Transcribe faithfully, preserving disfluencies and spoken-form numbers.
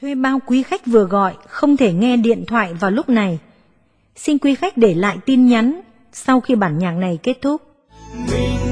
Thuê bao quý khách vừa gọi không thể nghe điện thoại vào lúc này. Xin quý khách để lại tin nhắn sau khi bản nhạc này kết thúc. Mình